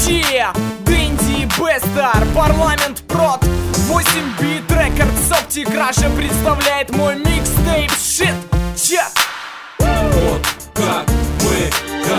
Че, Дэнди, Бестар, Парламент Прод, 8 бит Рекордс, Optic Russia представляет мой микстейп Shit. Че? Вот как мы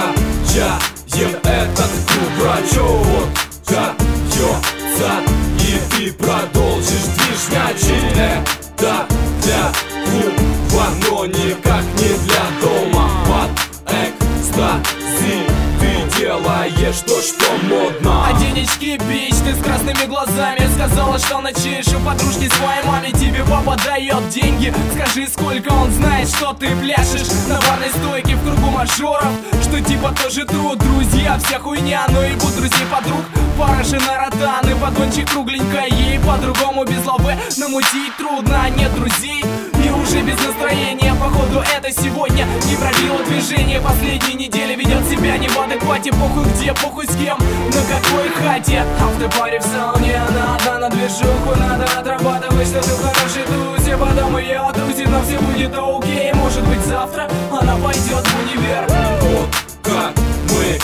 качаем этот кубрачок. Вот качется, и ты продолжишь движнячий. Это для клуба, но никак не для дома. Под экстази ты делаешь то, что модно. А денежки бич, ты с красными глазами сказала, что ночуешь у подружки своей маме. Тебе папа дает деньги, скажи, сколько он знает, что ты пляшешь на барной стойке в кругу мажоров. Что типа тоже труд, друзья, вся хуйня, но и будь друзей подруг. Пара жена ротаны, подгончик кругленькая, ей по-другому без лавы намутить трудно. А нет друзей и уже без настроения, походу это сегодня не пробило движение. Последние недели ведет себя не в адеквате, похуй где, похуй с кем, на какой хате. Автопаре в сауне, она одна на движуху, надо отрабатывать, что ты в хорошей тузе. Потом ее отрусит, но все будет окей. Может быть завтра она пойдет в универ. Вот как мы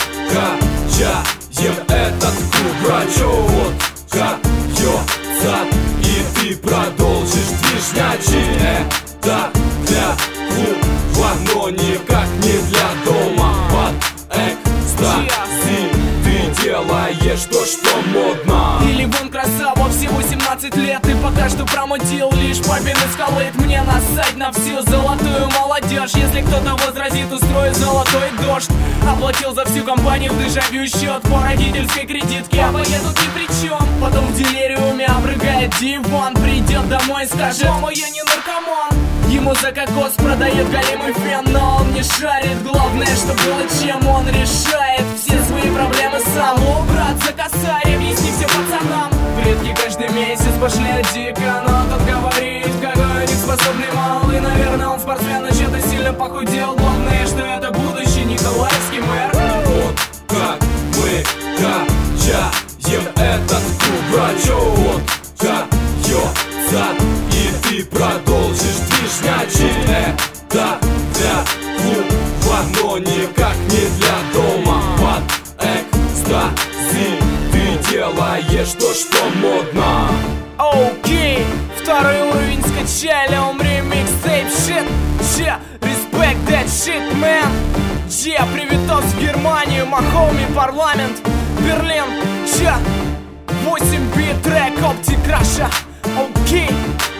качаем этот кубрачок. Вот качется, и ты продолжишь движнячий. Это для клуба, но никак не для дома. Под экстази ты делаешь то, что модно. Или вон красава, всего 17 лет, и пока что промутил лишь папин эскалейт. Мне насать на всю золотую молодежь. Если кто-то возразит, устрою золотой дождь. Оплатил за всю компанию в дежавю счет по родительской кредитке. А я тут ни при чем. Потом в делириуме обрыгает диван. Придет домой и скажет: мама, я не наркоман. Ему за кокос продает голимый фен, но он не шарит. Главное, что было, чем он решает все свои проблемы сам. О, брат, за косарь, объясни все пацанам. Предки каждый месяц пошли дико, но тот говорит, какой у них способный малый. Наверное, он спортсмен, но что-то сильно похудел. Главное, что это будущий николаевский мэр. Вот как мы качаем этот кубрачок. Вот качется, и ты продолжишь движнячий. Это для клуба, но никак не для дома. Под экстази ты делаешь то, что модно. Окей, второй уровень скачали, умри микстейп Shit. Че, respect that shit, man. Че, привитос в Германию, Махоми, Парламент, Берлин. Че, 8 бит трек, Optic Russia. Окей.